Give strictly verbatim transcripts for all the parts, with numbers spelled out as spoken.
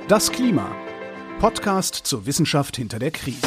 Das Klima. Podcast zur Wissenschaft hinter der Krise.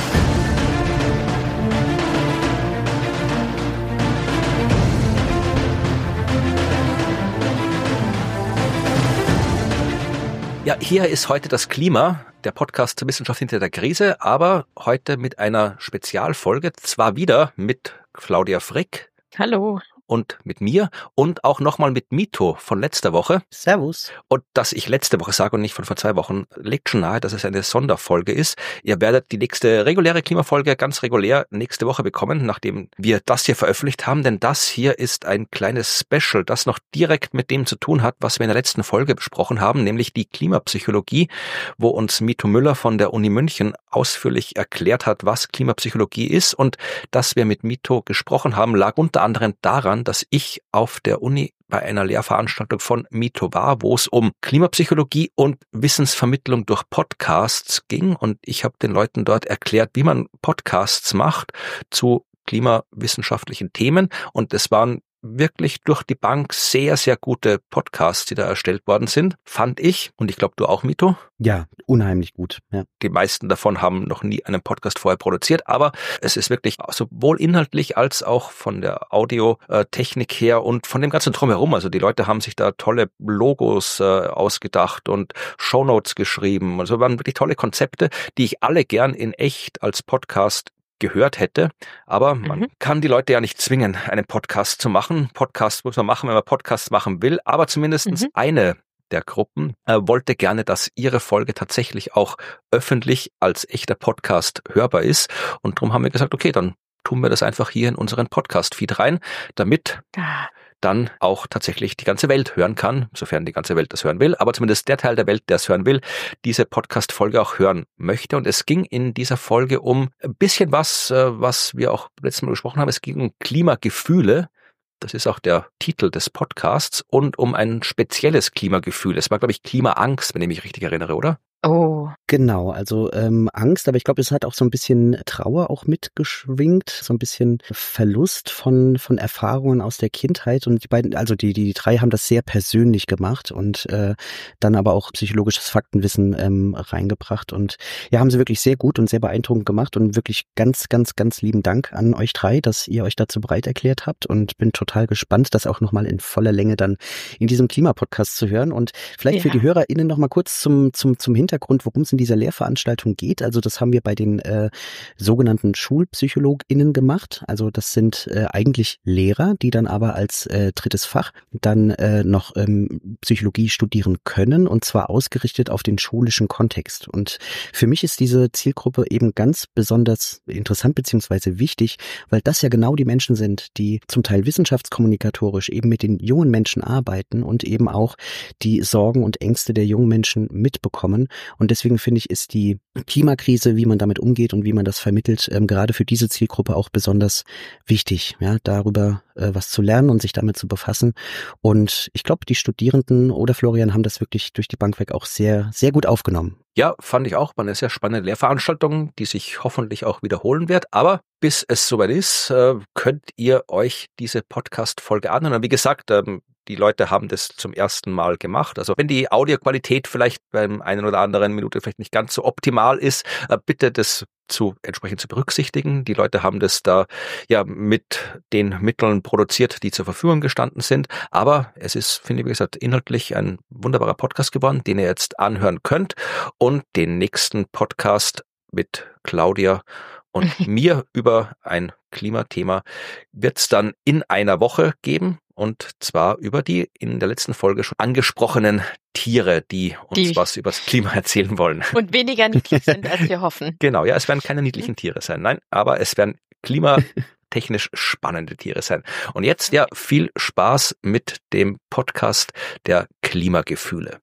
Ja, hier ist heute das Klima, der Podcast zur Wissenschaft hinter der Krise, aber heute mit einer Spezialfolge, zwar wieder mit Claudia Frick. Hallo. Und mit mir und auch nochmal mit Mito von letzter Woche. Servus. Und dass ich letzte Woche sage und nicht von vor zwei Wochen, legt schon nahe, dass es eine Sonderfolge ist. Ihr werdet die nächste reguläre Klimafolge ganz regulär nächste Woche bekommen, nachdem wir das hier veröffentlicht haben. Denn das hier ist ein kleines Special, das noch direkt mit dem zu tun hat, was wir in der letzten Folge besprochen haben, nämlich die Klimapsychologie, wo uns Mito Müller von der Uni München ausführlich erklärt hat, was Klimapsychologie ist. Und dass wir mit Mito gesprochen haben, lag unter anderem daran, dass ich auf der Uni bei einer Lehrveranstaltung von Mito war, wo es um Klimapsychologie und Wissensvermittlung durch Podcasts ging. Und ich habe den Leuten dort erklärt, wie man Podcasts macht zu klimawissenschaftlichen Themen. Und es waren wirklich durch die Bank sehr, sehr gute Podcasts, die da erstellt worden sind, fand ich. Und ich glaube, du auch, Mito? Ja, unheimlich gut. Ja. Die meisten davon haben noch nie einen Podcast vorher produziert, aber es ist wirklich sowohl inhaltlich als auch von der Audiotechnik her und von dem ganzen Drumherum. Also die Leute haben sich da tolle Logos äh, ausgedacht und Shownotes geschrieben. Also waren wirklich tolle Konzepte, die ich alle gern in echt als Podcast gehört hätte, aber man mhm. kann die Leute ja nicht zwingen, einen Podcast zu machen. Podcast muss man machen, wenn man Podcasts machen will, aber zumindest mhm. eine der Gruppen äh, wollte gerne, dass ihre Folge tatsächlich auch öffentlich als echter Podcast hörbar ist und darum haben wir gesagt, okay, dann tun wir das einfach hier in unseren Podcast-Feed rein, damit ah. dann auch tatsächlich die ganze Welt hören kann, sofern die ganze Welt das hören will, aber zumindest der Teil der Welt, der es hören will, diese Podcast-Folge auch hören möchte. Und es ging in dieser Folge um ein bisschen was, was wir auch letztes Mal besprochen haben. Es ging um Klimagefühle. Das ist auch der Titel des Podcasts und um ein spezielles Klimagefühl. Es war, glaube ich, Klimaangst, wenn ich mich richtig erinnere, oder? Oh. Genau, also ähm, Angst, aber ich glaube, es hat auch so ein bisschen Trauer auch mitgeschwingt, so ein bisschen Verlust von von Erfahrungen aus der Kindheit und die beiden, also die die drei haben das sehr persönlich gemacht und äh, dann aber auch psychologisches Faktenwissen ähm, reingebracht und ja, haben sie wirklich sehr gut und sehr beeindruckend gemacht und wirklich ganz, ganz, ganz lieben Dank an euch drei, dass ihr euch dazu bereit erklärt habt und bin total gespannt, das auch nochmal in voller Länge dann in diesem Klimapodcast zu hören und vielleicht ja. für die HörerInnen nochmal kurz zum zum zum Hintergrund, worum es in dieser Lehrveranstaltung geht. Also das haben wir bei den äh, sogenannten SchulpsychologInnen gemacht. Also das sind äh, eigentlich Lehrer, die dann aber als äh, drittes Fach dann äh, noch ähm, Psychologie studieren können und zwar ausgerichtet auf den schulischen Kontext. Und für mich ist diese Zielgruppe eben ganz besonders interessant beziehungsweise wichtig, weil das ja genau die Menschen sind, die zum Teil wissenschaftskommunikatorisch eben mit den jungen Menschen arbeiten und eben auch die Sorgen und Ängste der jungen Menschen mitbekommen. Und deswegen finde ich, ist die Klimakrise, wie man damit umgeht und wie man das vermittelt, ähm, gerade für diese Zielgruppe auch besonders wichtig, ja, darüber äh, was zu lernen und sich damit zu befassen. Und ich glaube, die Studierenden oder Florian haben das wirklich durch die Bank weg auch sehr, sehr gut aufgenommen. Ja, fand ich auch. War eine sehr spannende Lehrveranstaltung, die sich hoffentlich auch wiederholen wird. Aber bis es soweit ist, äh, könnt ihr euch diese Podcast-Folge anhören. Wie gesagt, ähm, die Leute haben das zum ersten Mal gemacht. Also wenn die Audioqualität vielleicht beim einen oder anderen Minute vielleicht nicht ganz so optimal ist, äh, bitte das zu entsprechend zu berücksichtigen. Die Leute haben das da ja mit den Mitteln produziert, die zur Verfügung gestanden sind. Aber es ist, finde ich, wie gesagt, inhaltlich ein wunderbarer Podcast geworden, den ihr jetzt anhören könnt. Und den nächsten Podcast mit Claudia und mir über ein Klimathema wird es dann in einer Woche geben. Und zwar über die in der letzten Folge schon angesprochenen Tiere, die uns die. was über das Klima erzählen wollen. Und weniger niedlich sind, als wir hoffen. Genau, ja, es werden keine niedlichen Tiere sein. Nein, aber es werden klimatechnisch spannende Tiere sein. Und jetzt, ja, viel Spaß mit dem Podcast der Klimagefühle.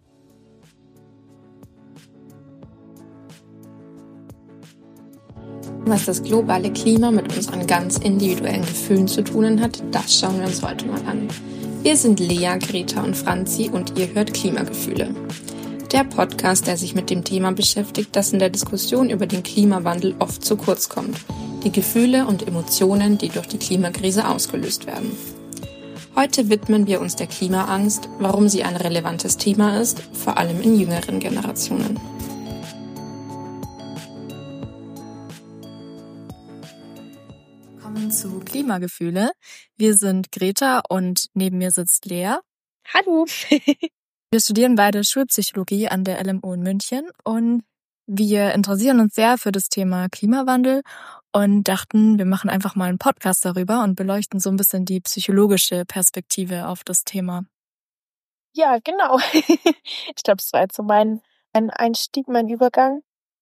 Was das globale Klima mit unseren ganz individuellen Gefühlen zu tun hat, das schauen wir uns heute mal an. Wir sind Lea, Greta und Franzi und ihr hört Klimagefühle. Der Podcast, der sich mit dem Thema beschäftigt, das in der Diskussion über den Klimawandel oft zu kurz kommt. Die Gefühle und Emotionen, die durch die Klimakrise ausgelöst werden. Heute widmen wir uns der Klimaangst, warum sie ein relevantes Thema ist, vor allem in jüngeren Generationen. Willkommen zu Klimagefühle. Wir sind Greta und neben mir sitzt Lea. Hallo. Wir studieren beide Schulpsychologie an der L M U in München und wir interessieren uns sehr für das Thema Klimawandel und dachten, wir machen einfach mal einen Podcast darüber und beleuchten so ein bisschen die psychologische Perspektive auf das Thema. Ja, genau. Ich glaube, es war jetzt so mein ein Einstieg, mein Übergang.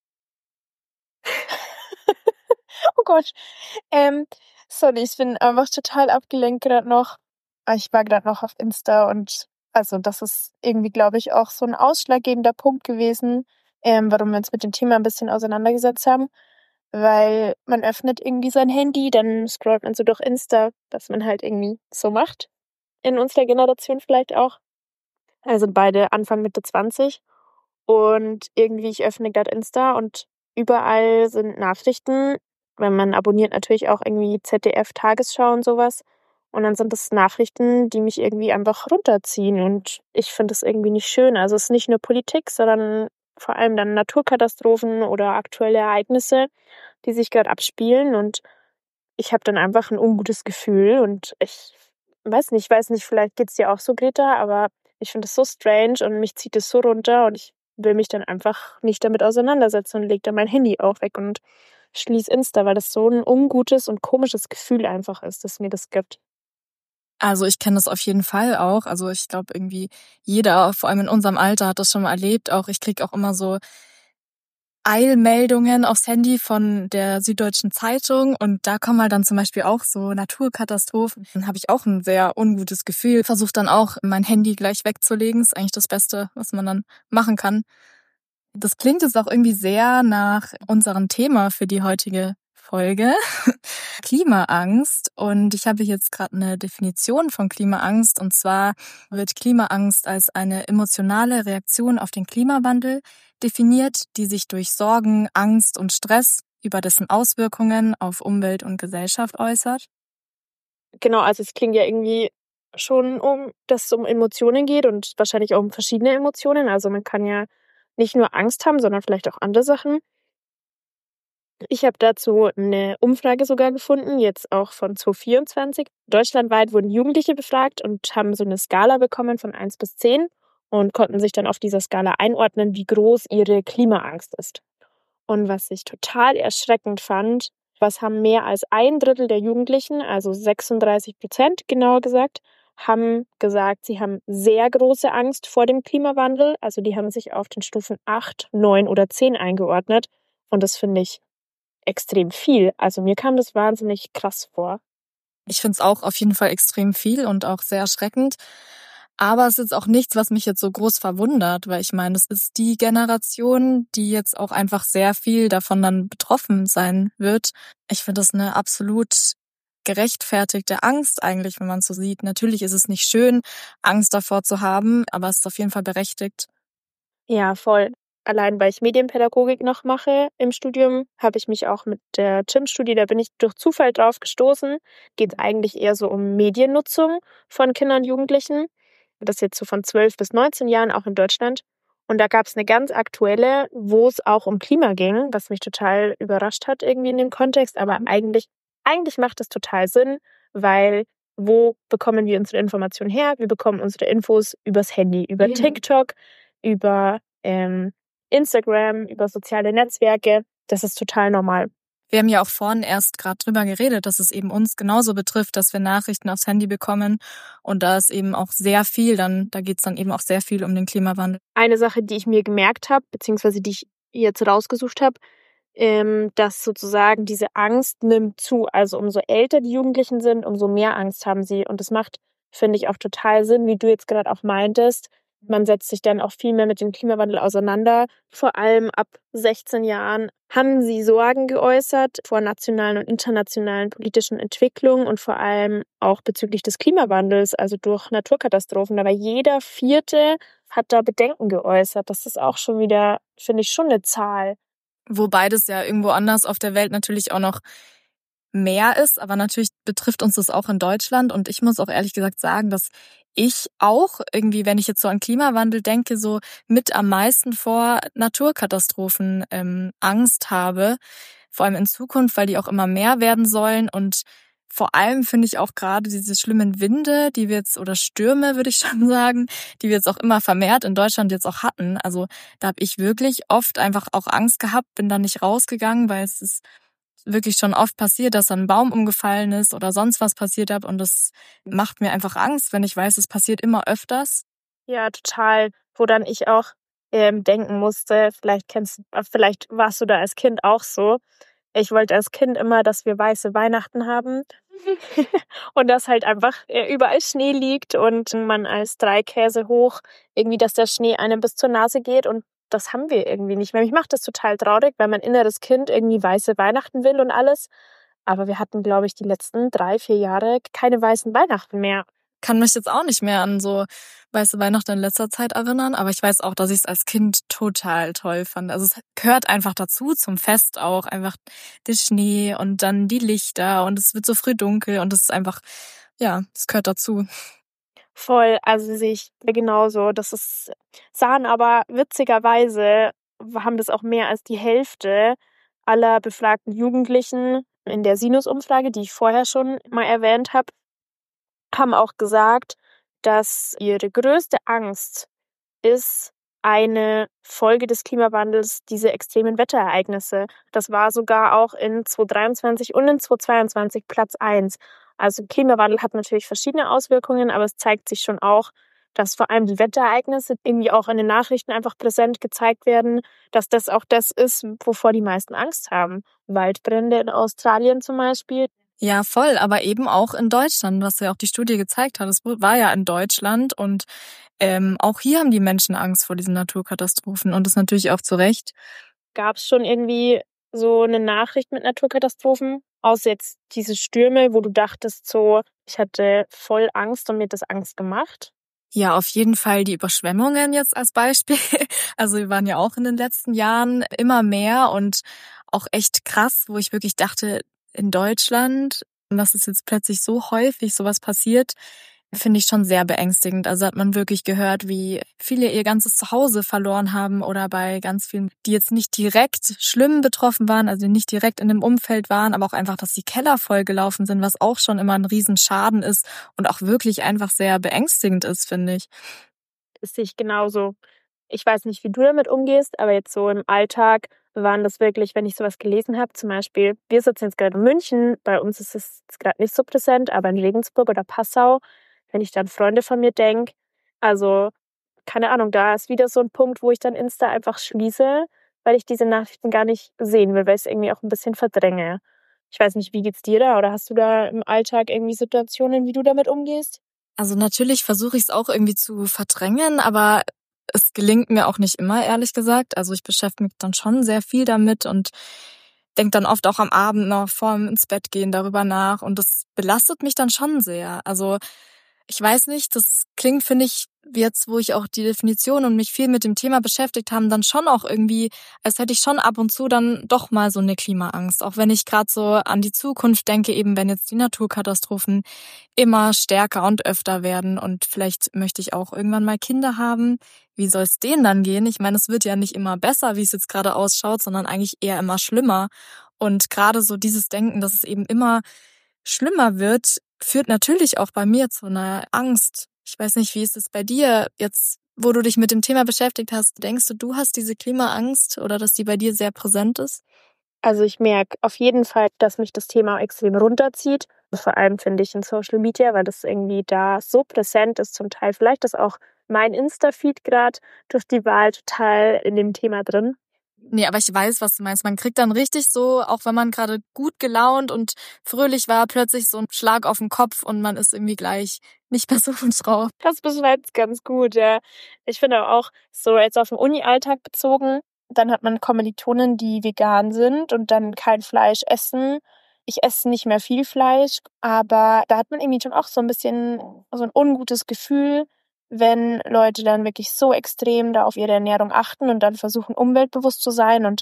Oh Gott. Ähm, sorry, ich bin einfach total abgelenkt gerade noch. Ich war gerade noch auf Insta und also das ist irgendwie, glaube ich, auch so ein ausschlaggebender Punkt gewesen, ähm, warum wir uns mit dem Thema ein bisschen auseinandergesetzt haben. Weil man öffnet irgendwie sein Handy, dann scrollt man so durch Insta, was man halt irgendwie so macht. In unserer Generation vielleicht auch. Also beide Anfang Mitte zwanzig. Und irgendwie, ich öffne gerade Insta und überall sind Nachrichten. Weil man abonniert natürlich auch irgendwie Z D F Tagesschau und sowas. Und dann sind das Nachrichten, die mich irgendwie einfach runterziehen. Und ich finde das irgendwie nicht schön. Also es ist nicht nur Politik, sondern vor allem dann Naturkatastrophen oder aktuelle Ereignisse, die sich gerade abspielen. Und ich habe dann einfach ein ungutes Gefühl. Und ich weiß nicht, ich weiß nicht, vielleicht geht's dir auch so, Greta, aber ich finde das so strange und mich zieht es so runter und ich will mich dann einfach nicht damit auseinandersetzen und leg dann mein Handy auch weg und schließ Insta, weil das so ein ungutes und komisches Gefühl einfach ist, dass mir das gibt. Also ich kenne das auf jeden Fall auch. Also ich glaube irgendwie jeder, vor allem in unserem Alter, hat das schon mal erlebt. Auch ich kriege auch immer so Eilmeldungen aufs Handy von der Süddeutschen Zeitung und da kommen halt dann zum Beispiel auch so Naturkatastrophen. Dann habe ich auch ein sehr ungutes Gefühl. Versuche dann auch mein Handy gleich wegzulegen. Ist eigentlich das Beste, was man dann machen kann. Das klingt jetzt auch irgendwie sehr nach unserem Thema für die heutige Folge, Klimaangst. Und ich habe jetzt gerade eine Definition von Klimaangst. Und zwar wird Klimaangst als eine emotionale Reaktion auf den Klimawandel definiert, die sich durch Sorgen, Angst und Stress über dessen Auswirkungen auf Umwelt und Gesellschaft äußert. Genau, also es klingt ja irgendwie schon, um, dass es um Emotionen geht und wahrscheinlich auch um verschiedene Emotionen. Also man kann ja nicht nur Angst haben, sondern vielleicht auch andere Sachen. Ich habe dazu eine Umfrage sogar gefunden, jetzt auch von zwanzig vierundzwanzig. Deutschlandweit wurden Jugendliche befragt und haben so eine Skala bekommen von eins bis zehn und konnten sich dann auf dieser Skala einordnen, wie groß ihre Klimaangst ist. Und was ich total erschreckend fand, was haben mehr als ein Drittel der Jugendlichen, also sechsunddreißig Prozent genauer gesagt, haben gesagt, sie haben sehr große Angst vor dem Klimawandel. Also die haben sich auf den Stufen acht, neun oder zehn eingeordnet. Und das finde ich extrem viel. Also mir kam das wahnsinnig krass vor. Ich finde es auch auf jeden Fall extrem viel und auch sehr erschreckend. Aber es ist auch nichts, was mich jetzt so groß verwundert, weil ich meine, es ist die Generation, die jetzt auch einfach sehr viel davon dann betroffen sein wird. Ich finde das eine absolut gerechtfertigte Angst eigentlich, wenn man es so sieht. Natürlich ist es nicht schön, Angst davor zu haben, aber es ist auf jeden Fall berechtigt. Ja, voll. Allein weil ich Medienpädagogik noch mache im Studium, habe ich mich auch mit der G I M-Studie, da bin ich durch Zufall drauf gestoßen, geht es eigentlich eher so um Mediennutzung von Kindern und Jugendlichen. Das ist jetzt so von zwölf bis neunzehn Jahren, auch in Deutschland. Und da gab es eine ganz aktuelle, wo es auch um Klima ging, was mich total überrascht hat irgendwie in dem Kontext. Aber eigentlich, eigentlich macht es total Sinn, weil wo bekommen wir unsere Informationen her? Wir bekommen unsere Infos übers Handy, über Ja. TikTok, über ähm, Instagram, über soziale Netzwerke. Das ist total normal. Wir haben ja auch vorhin erst gerade drüber geredet, dass es eben uns genauso betrifft, dass wir Nachrichten aufs Handy bekommen. Und da ist eben auch sehr viel, dann da geht es dann eben auch sehr viel um den Klimawandel. Eine Sache, die ich mir gemerkt habe, beziehungsweise die ich jetzt rausgesucht habe, ähm, dass sozusagen diese Angst nimmt zu. Also umso älter die Jugendlichen sind, umso mehr Angst haben sie. Und das macht, finde ich, auch total Sinn, wie du jetzt gerade auch meintest. Man setzt sich dann auch viel mehr mit dem Klimawandel auseinander. Vor allem ab sechzehn Jahren haben sie Sorgen geäußert vor nationalen und internationalen politischen Entwicklungen und vor allem auch bezüglich des Klimawandels, also durch Naturkatastrophen. Aber jeder Vierte hat da Bedenken geäußert. Das ist auch schon wieder, finde ich, schon eine Zahl. Wobei das ja irgendwo anders auf der Welt natürlich auch noch mehr ist. Aber natürlich betrifft uns das auch in Deutschland. Und ich muss auch ehrlich gesagt sagen, dass ich auch irgendwie, wenn ich jetzt so an Klimawandel denke, so mit am meisten vor Naturkatastrophen ähm, Angst habe. Vor allem in Zukunft, weil die auch immer mehr werden sollen. Und vor allem finde ich auch gerade diese schlimmen Winde, die wir jetzt, oder Stürme, würde ich schon sagen, die wir jetzt auch immer vermehrt in Deutschland jetzt auch hatten. Also da habe ich wirklich oft einfach auch Angst gehabt, bin dann nicht rausgegangen, weil es ist wirklich schon oft passiert, dass dann ein Baum umgefallen ist oder sonst was passiert hat. Und das macht mir einfach Angst, wenn ich weiß, es passiert immer öfters. Ja, total. Wo dann ich auch ähm, denken musste, vielleicht kennst, vielleicht warst du da als Kind auch so. Ich wollte als Kind immer, dass wir weiße Weihnachten haben und dass halt einfach äh, überall Schnee liegt und man als Dreikäse hoch irgendwie, dass der Schnee einem bis zur Nase geht, und das haben wir irgendwie nicht mehr. Mich macht das total traurig, weil mein inneres Kind irgendwie weiße Weihnachten will und alles. Aber wir hatten, glaube ich, die letzten drei, vier Jahre keine weißen Weihnachten mehr. Kann mich jetzt auch nicht mehr an so weiße Weihnachten in letzter Zeit erinnern, aber ich weiß auch, dass ich es als Kind total toll fand. Also es gehört einfach dazu, zum Fest auch, einfach der Schnee und dann die Lichter und es wird so früh dunkel und es ist einfach, ja, es gehört dazu. Voll, also sehe ich genauso. Das ist, sahen aber witzigerweise, haben das auch mehr als die Hälfte aller befragten Jugendlichen in der Sinus-Umfrage, die ich vorher schon mal erwähnt habe, haben auch gesagt, dass ihre größte Angst ist eine Folge des Klimawandels, diese extremen Wetterereignisse. Das war sogar auch in zweitausenddreiundzwanzig und in zweitausendzweiundzwanzig Platz eins. Also Klimawandel hat natürlich verschiedene Auswirkungen, aber es zeigt sich schon auch, dass vor allem die Wetterereignisse irgendwie auch in den Nachrichten einfach präsent gezeigt werden, dass das auch das ist, wovor die meisten Angst haben. Waldbrände in Australien zum Beispiel. Ja, voll, aber eben auch in Deutschland, was ja auch die Studie gezeigt hat. Es war ja in Deutschland und ähm, auch hier haben die Menschen Angst vor diesen Naturkatastrophen und das natürlich auch zu Recht. Gab es schon irgendwie so eine Nachricht mit Naturkatastrophen, außer jetzt diese Stürme, wo du dachtest so, ich hatte voll Angst und mir hat das Angst gemacht? Ja, auf jeden Fall die Überschwemmungen jetzt als Beispiel. Also wir waren ja auch in den letzten Jahren immer mehr und auch echt krass, wo ich wirklich dachte, in Deutschland, und dass es jetzt plötzlich so häufig sowas passiert, finde ich schon sehr beängstigend. Also hat man wirklich gehört, wie viele ihr ganzes Zuhause verloren haben oder bei ganz vielen, die jetzt nicht direkt schlimm betroffen waren, also nicht direkt in dem Umfeld waren, aber auch einfach, dass die Keller vollgelaufen sind, was auch schon immer ein Riesenschaden ist und auch wirklich einfach sehr beängstigend ist, finde ich. Das sehe ich genauso. Ich weiß nicht, wie du damit umgehst, aber jetzt so im Alltag waren das wirklich, wenn ich sowas gelesen habe, zum Beispiel, wir sitzen jetzt gerade in München, bei uns ist es gerade nicht so präsent, aber in Regensburg oder Passau, wenn ich dann Freunde von mir denke, also keine Ahnung, da ist wieder so ein Punkt, wo ich dann Insta einfach schließe, weil ich diese Nachrichten gar nicht sehen will, weil ich es irgendwie auch ein bisschen verdränge. Ich weiß nicht, wie geht's dir da, oder hast du da im Alltag irgendwie Situationen, wie du damit umgehst? Also natürlich versuche ich es auch irgendwie zu verdrängen, aber es gelingt mir auch nicht immer, ehrlich gesagt. Also ich beschäftige mich dann schon sehr viel damit und denke dann oft auch am Abend noch vorm ins Bett gehen darüber nach und das belastet mich dann schon sehr. Also ich weiß nicht, das klingt, finde ich, jetzt, wo ich auch die Definition und mich viel mit dem Thema beschäftigt haben, dann schon auch irgendwie, als hätte ich schon ab und zu dann doch mal so eine Klimaangst. Auch wenn ich gerade so an die Zukunft denke, eben wenn jetzt die Naturkatastrophen immer stärker und öfter werden und vielleicht möchte ich auch irgendwann mal Kinder haben. Wie soll es denen dann gehen? Ich meine, es wird ja nicht immer besser, wie es jetzt gerade ausschaut, sondern eigentlich eher immer schlimmer. Und gerade so dieses Denken, dass es eben immer schlimmer wird, führt natürlich auch bei mir zu einer Angst. Ich weiß nicht, wie ist es bei dir jetzt, wo du dich mit dem Thema beschäftigt hast? Denkst du, du hast diese Klimaangst oder dass die bei dir sehr präsent ist? Also ich merke auf jeden Fall, dass mich das Thema extrem runterzieht. Vor allem finde ich in Social Media, weil das irgendwie da so präsent ist. Zum Teil vielleicht ist auch mein Insta-Feed gerade durch die Wahl total in dem Thema drin. Nee, aber ich weiß, was du meinst. Man kriegt dann richtig so, auch wenn man gerade gut gelaunt und fröhlich war, plötzlich so einen Schlag auf den Kopf und man ist irgendwie gleich nicht mehr so gut drauf. Das beschreibt es ganz gut, ja. Ich finde auch so jetzt auf den Uni-Alltag bezogen, dann hat man Kommilitonen, die vegan sind und dann kein Fleisch essen. Ich esse nicht mehr viel Fleisch, aber da hat man irgendwie schon auch so ein bisschen so ein ungutes Gefühl, wenn Leute dann wirklich so extrem da auf ihre Ernährung achten und dann versuchen, umweltbewusst zu sein. Und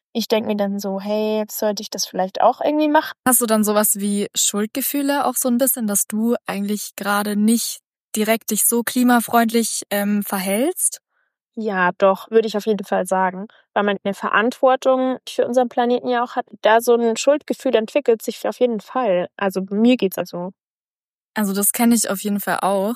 ich denke mir dann so, hey, sollte ich das vielleicht auch irgendwie machen? Hast du dann sowas wie Schuldgefühle auch so ein bisschen, dass du eigentlich gerade nicht direkt dich so klimafreundlich ähm, verhältst? Ja, doch, würde ich auf jeden Fall sagen. Weil man eine Verantwortung für unseren Planeten ja auch hat. Da so ein Schuldgefühl entwickelt sich auf jeden Fall. Also mir geht's also. Also das kenne ich auf jeden Fall auch.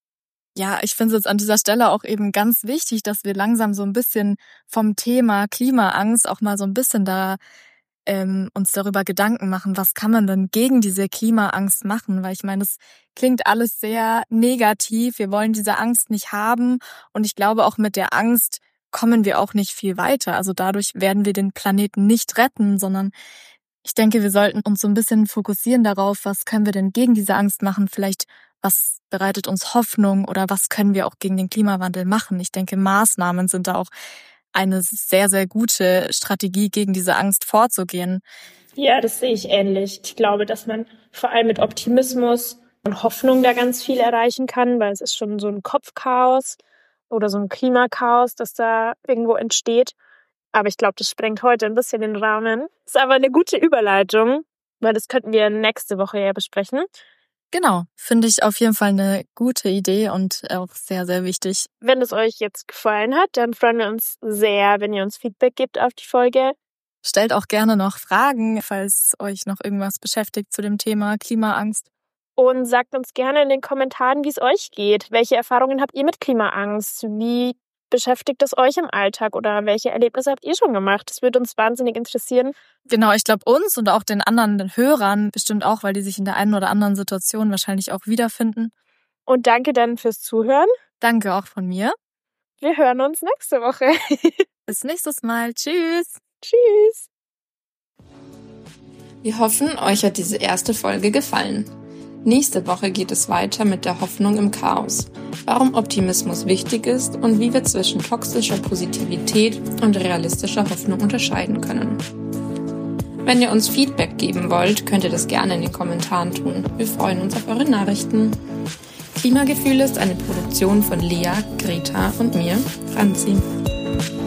Ja, ich finde es jetzt an dieser Stelle auch eben ganz wichtig, dass wir langsam so ein bisschen vom Thema Klimaangst auch mal so ein bisschen da ähm, uns darüber Gedanken machen, was kann man denn gegen diese Klimaangst machen? Weil ich meine, es klingt alles sehr negativ. Wir wollen diese Angst nicht haben. Und ich glaube, auch mit der Angst kommen wir auch nicht viel weiter. Also dadurch werden wir den Planeten nicht retten, sondern ich denke, wir sollten uns so ein bisschen fokussieren darauf, was können wir denn gegen diese Angst machen? Vielleicht, was bereitet uns Hoffnung oder was können wir auch gegen den Klimawandel machen? Ich denke, Maßnahmen sind da auch eine sehr, sehr gute Strategie, gegen diese Angst vorzugehen. Ja, das sehe ich ähnlich. Ich glaube, dass man vor allem mit Optimismus und Hoffnung da ganz viel erreichen kann, weil es ist schon so ein Kopfchaos oder so ein Klimakaos, das da irgendwo entsteht. Aber ich glaube, das sprengt heute ein bisschen den Rahmen. Ist aber eine gute Überleitung, weil das könnten wir nächste Woche ja besprechen. Genau, finde ich auf jeden Fall eine gute Idee und auch sehr, sehr wichtig. Wenn es euch jetzt gefallen hat, dann freuen wir uns sehr, wenn ihr uns Feedback gebt auf die Folge. Stellt auch gerne noch Fragen, falls euch noch irgendwas beschäftigt zu dem Thema Klimaangst. Und sagt uns gerne in den Kommentaren, wie es euch geht. Welche Erfahrungen habt ihr mit Klimaangst? Wie beschäftigt es euch im Alltag oder welche Erlebnisse habt ihr schon gemacht? Das würde uns wahnsinnig interessieren. Genau, ich glaube uns und auch den anderen den Hörern bestimmt auch, weil die sich in der einen oder anderen Situation wahrscheinlich auch wiederfinden. Und danke dann fürs Zuhören. Danke auch von mir. Wir hören uns nächste Woche. Bis nächstes Mal. Tschüss. Tschüss. Wir hoffen, euch hat diese erste Folge gefallen. Nächste Woche geht es weiter mit der Hoffnung im Chaos, warum Optimismus wichtig ist und wie wir zwischen toxischer Positivität und realistischer Hoffnung unterscheiden können. Wenn ihr uns Feedback geben wollt, könnt ihr das gerne in den Kommentaren tun. Wir freuen uns auf eure Nachrichten. Klimagefühle ist eine Produktion von Lea, Greta und mir, Franzi.